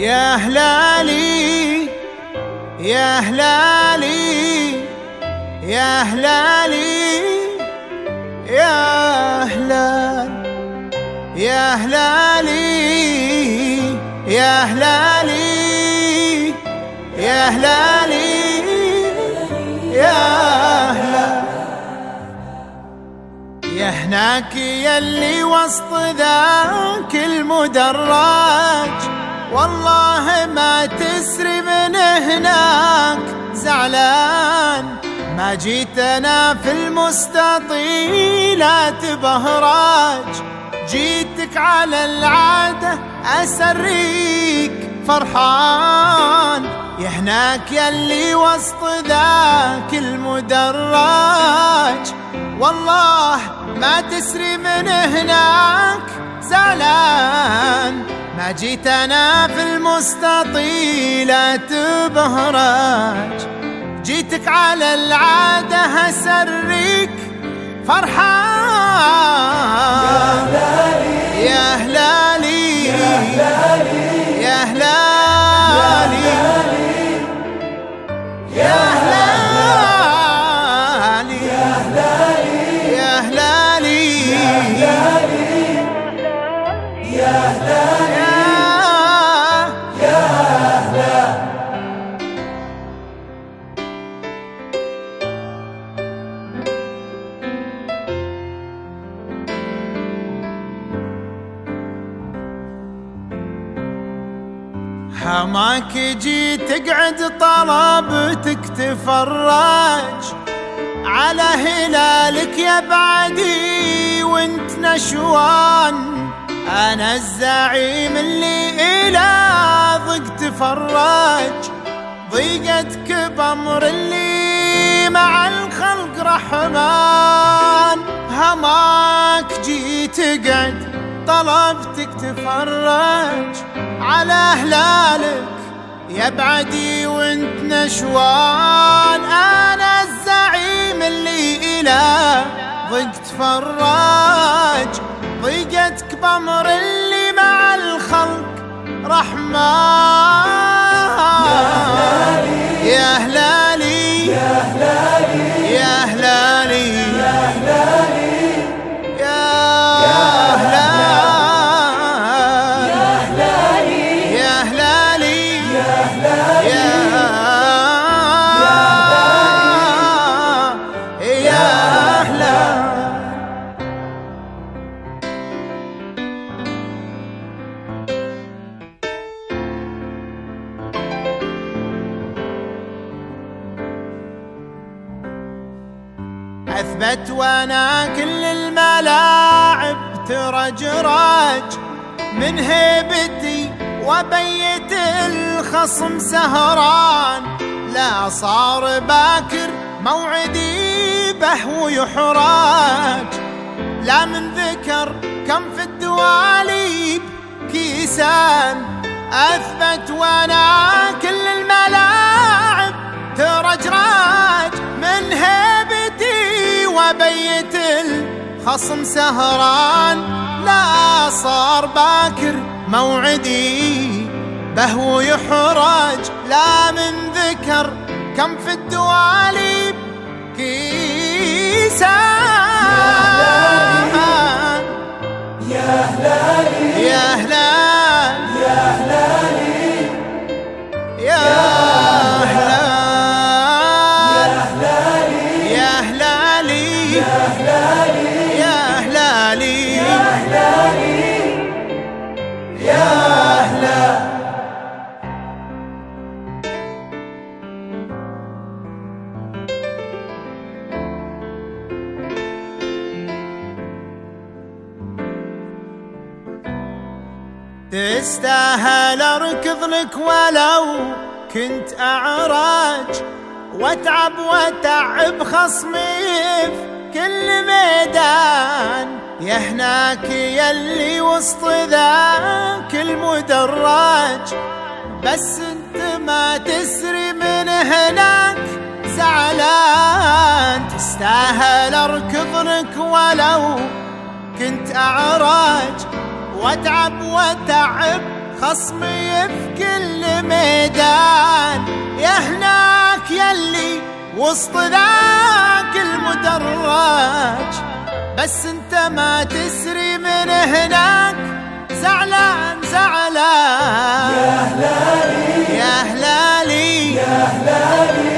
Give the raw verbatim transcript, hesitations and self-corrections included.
يا هلالي يا هلالي يا هلالي يا هلال يا هلالي يا هلالي يا هلالي يا هلال يا هناك يلي وسط ذاك المدرج، والله ما تسري من هناك زعلان. ما جيت انا في المستطيلات بهراج، جيتك على العادة اسريك فرحان. يا هناك يلي وسط ذاك المدرج، والله ما تسري من هناك زعلان. ما جيت انا في المستطيلات بهراج، جيتك على العادة هسريك فرحان. يا هلالي يا هلالي يا هلالي يا هلالي يا هلالي يا هلالي هماك جيت تقعد طلبتك تفرج على هلالك يا بعدي وانت نشوان. انا الزعيم اللي الى ضيق تفرج، ضيقتك بامر اللي مع الخلق رحمن. هماك جيت تقعد طلبتك تفرج على هلالك يا بعدي وانت نشوان. انا الزعيم اللي الى ضيق تفرج، ضيقتك بامر اللي مع الخلق رحمن. يا هلالي يا هلالي يا هلالي يا هلالي يا أثبت وانا كل الملاعب ترجرج، من هيبتي وبيت الخصم سهران. لا صار باكر موعدي بهو يحراج، لا من ذكر كم في الدواليب كيسان. أثبت وانا كل الملاعب ترجرج، من هيبتي وبيت الخصم سهران. لا صار باكر موعدي بهو يحرج، لا من ذكر كم في الدواليب كيسان. يا هلالي يا هلالي يا هلالي يا هلالي يا هلالي يا هلالي يا هلالي يا هلالي. تستاهل اركض لك ولو كنت اعرج، واتعب واتعب خصمي في كل ميدان. يا هناك يلي وسط ذاك المدرج، بس انت ما تسري من هناك زعلان. تستاهل اركض لك ولو كنت اعرج، واتعب واتعب خصمي في كل ميدان. يا هناك يلي وسط ذاك المدرج، بس انت ما تسري من هناك زعلان زعلان. يا هلالي يا هلالي يا هلالي